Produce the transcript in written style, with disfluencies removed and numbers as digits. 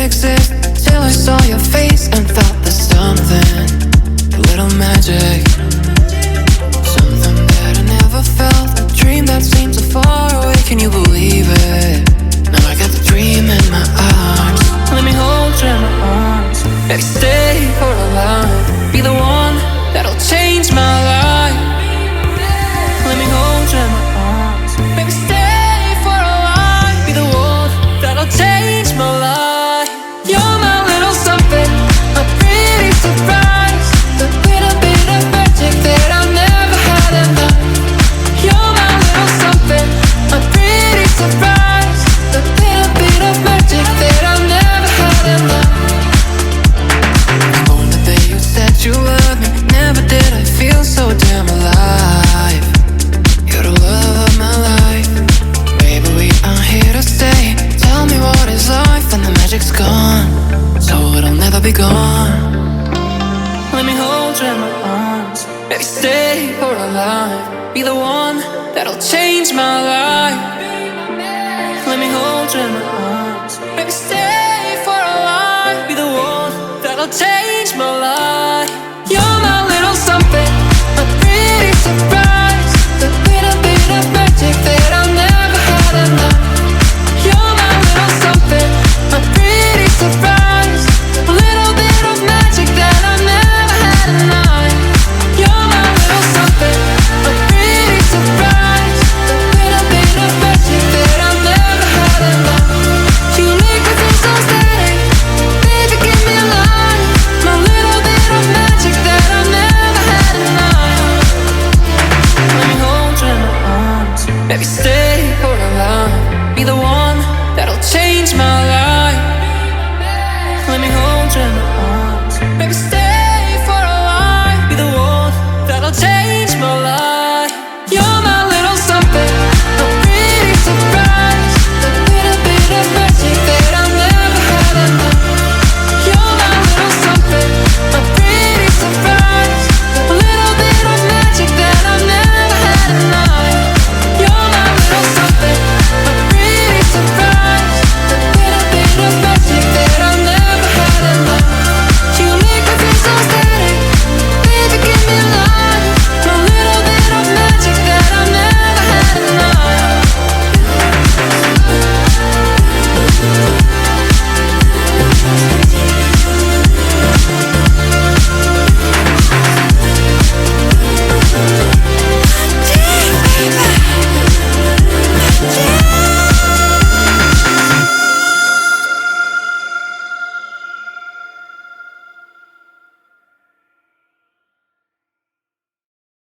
exist till I saw your face and felt the something, a little magic. Something that I never felt, a dream that seemed so far away. Can you believe it? Now I got the dream in my arms. Let me hold you in my arms. Maybe stay for a life. Be the one that'll change my life. Let me hold you in my arms. Maybe stay for a life. Be the one that'll change my life. You're my little something, a pretty surprise, the little bit of magic that I've never had in life. You're my little something, a pretty surprise, the little bit of magic that I've never had in life. On the day you said you loved me, never did I feel so damn alive. You're the love of my life. Baby, we are here to stay. Tell me what is life when the magic's gone, so it'll never be gone. Let me hold you in my arms. Maybe stay for a life. Be the one that'll change my life. Let me hold you in my arms. Maybe stay for a life. Be the one that'll change my life.